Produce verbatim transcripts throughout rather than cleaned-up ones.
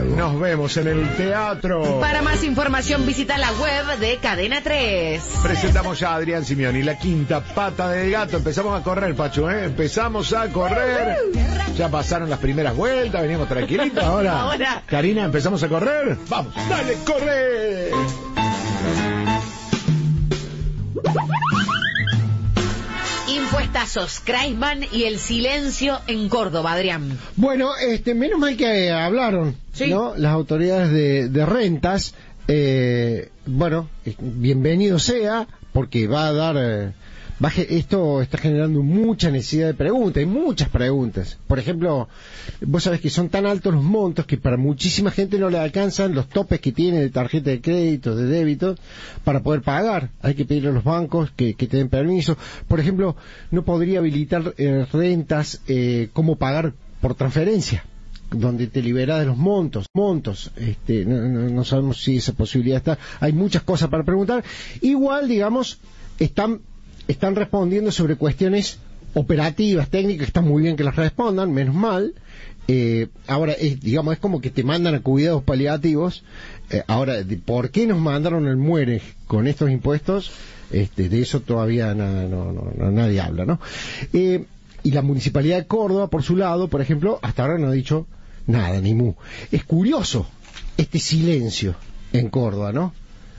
algo. Nos vemos en el teatro. Para más información visita la web de Cadena tres. Presentamos ya a Adrián Simeoni, la quinta pata del gato. Empezamos a correr, Pacho, ¿eh? Empezamos a correr. Ya pasaron las primeras vueltas, veníamos tranquilitos. Ahora, Ahora. Karina, ¿empezamos a correr? Vamos, dale, corre. Impuestazos, Kreisman y el silencio en Córdoba, Adrián. Bueno, este, menos mal que hablaron, Sí. ¿no? Las autoridades de, de rentas. Eh, bueno, bienvenido sea, porque va a dar... Eh, va a ge- esto está generando mucha necesidad de preguntas, hay muchas preguntas. Por ejemplo, vos sabés que son tan altos los montos que para muchísima gente no le alcanzan los topes que tiene de tarjeta de crédito, de débito, para poder pagar. Hay que pedirle a los bancos que, que te den permiso. Por ejemplo, no podría habilitar eh, rentas eh, como pagar por transferencia, donde te libera de los montos, montos, este, no, no, no sabemos si esa posibilidad está. Hay muchas cosas para preguntar. Igual, digamos, están están respondiendo sobre cuestiones operativas, técnicas, está muy bien que las respondan, menos mal. Eh, ahora, es, digamos, es como que te mandan a cuidados paliativos. Eh, ahora, de ¿por qué nos mandaron al muere con estos impuestos? Este, de eso todavía na, no, no, no, nadie habla, ¿no? Eh, y la Municipalidad de Córdoba, por su lado, por ejemplo, hasta ahora no ha dicho nada, ni mu. Es curioso este silencio en Córdoba, ¿no?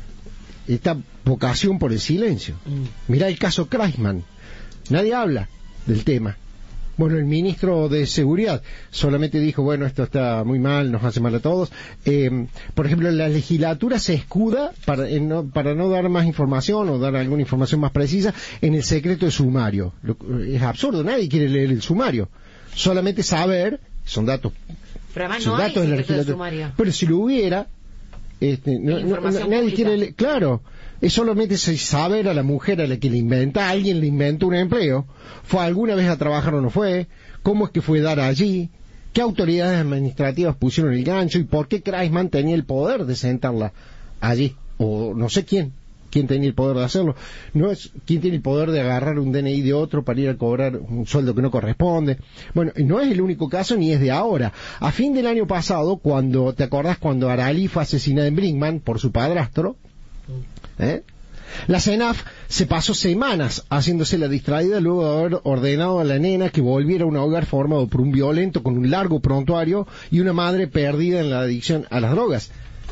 Esta vocación por el silencio. Mm. Mirá el caso Kreisman. Nadie habla del tema. Bueno, el ministro de Seguridad solamente dijo, bueno, esto está muy mal, nos hace mal a todos. Eh, por ejemplo, la legislatura se escuda para, en no, para no dar más información o dar alguna información más precisa en el secreto de sumario. Lo, es absurdo, nadie quiere leer el sumario. Solamente saber, son datos, Pero son no datos de la legislatura. Pero si lo hubiera... Este, no, no, no, nadie quiere le- claro, es solamente saber a la mujer a la que le inventa, alguien le inventó un empleo, fue alguna vez a trabajar o no fue, cómo es que fue dar allí, qué autoridades administrativas pusieron el gancho y por qué Kreisman tenía el poder de sentarla allí, o no sé quién, quién tenía el poder de hacerlo, no es quién tiene el poder de agarrar un D N I de otro para ir a cobrar un sueldo que no corresponde. Bueno, no es el único caso ni es de ahora. A fin del año pasado, cuando te acordás cuando Aralí fue asesinada en Brinkman por su padrastro, ¿eh? La CENAF se pasó semanas haciéndose la distraída luego de haber ordenado a la nena que volviera a un hogar formado por un violento con un largo prontuario y una madre perdida en la adicción a las drogas.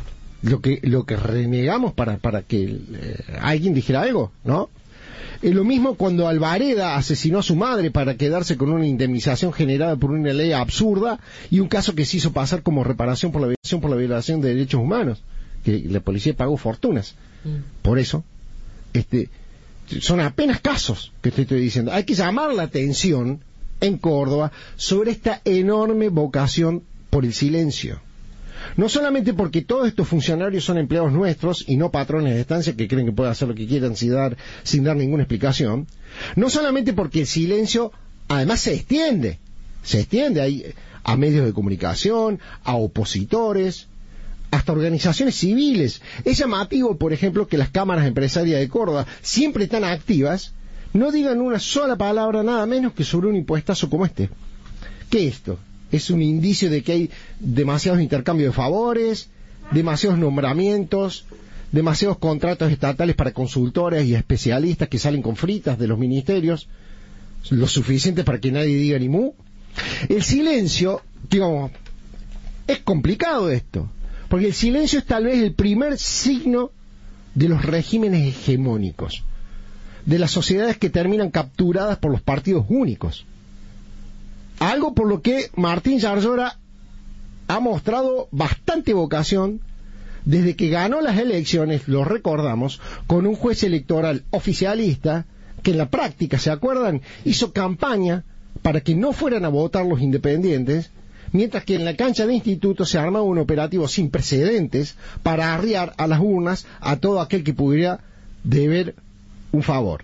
Lo que lo que renegamos para para que eh, alguien dijera algo, ¿no? Es lo mismo cuando Alvareda asesinó a su madre para quedarse con una indemnización generada por una ley absurda y un caso que se hizo pasar como reparación por la violación por la violación de derechos humanos, que la policía pagó fortunas. Mm. Por eso, este, son apenas casos que te estoy diciendo. Hay que llamar la atención en Córdoba sobre esta enorme vocación por el silencio. No solamente porque todos estos funcionarios son empleados nuestros y no patrones de estancia que creen que pueden hacer lo que quieran sin dar, sin dar ninguna explicación. No solamente porque el silencio además se extiende, se extiende ahí a medios de comunicación, a opositores, hasta organizaciones civiles. Es llamativo, por ejemplo, que las cámaras empresarias de Córdoba, siempre tan activas, no digan una sola palabra nada menos que sobre un impuestazo como este. ¿Qué es esto? Es un indicio de que hay demasiados intercambios de favores, demasiados nombramientos, demasiados contratos estatales para consultores y especialistas que salen con fritas de los ministerios, lo suficiente para que nadie diga ni mu. El silencio, digamos, es complicado esto, porque el silencio es tal vez el primer signo de los regímenes hegemónicos, de las sociedades que terminan capturadas por los partidos únicos. Algo por lo que Martín Yarlora ha mostrado bastante vocación desde que ganó las elecciones, lo recordamos, con un juez electoral oficialista que en la práctica, ¿se acuerdan?, hizo campaña para que no fueran a votar los independientes, mientras que en la cancha de instituto se armaba un operativo sin precedentes para arriar a las urnas a todo aquel que pudiera deber un favor.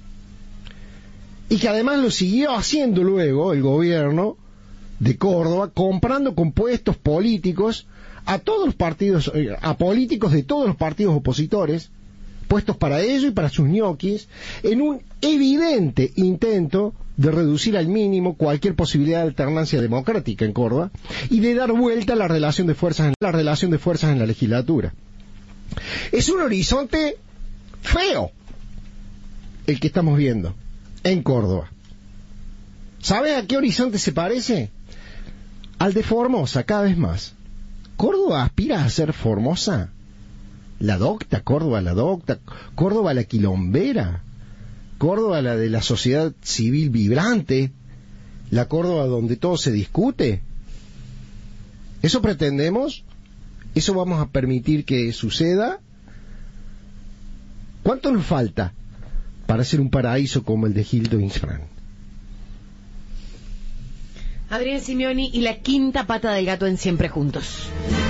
Y que además lo siguió haciendo luego el gobierno de Córdoba, comprando con puestos políticos a todos los partidos, a políticos de todos los partidos opositores, puestos para ello y para sus ñoquis, en un evidente intento de reducir al mínimo cualquier posibilidad de alternancia democrática en Córdoba y de dar vuelta a la relación de fuerzas en la relación de fuerzas en la legislatura. Es un horizonte feo el que estamos viendo en Córdoba. ¿Sabe a qué horizonte se parece? Al de Formosa, cada vez más. ¿Córdoba aspira a ser Formosa? La docta, Córdoba la docta, Córdoba la quilombera, Córdoba la de la sociedad civil vibrante, la Córdoba donde todo se discute. ¿Eso pretendemos? ¿Eso vamos a permitir que suceda? ¿Cuánto nos falta para ser un paraíso como el de Hildo Insfran? Adrián Simeoni y la quinta pata del gato en Siempre Juntos.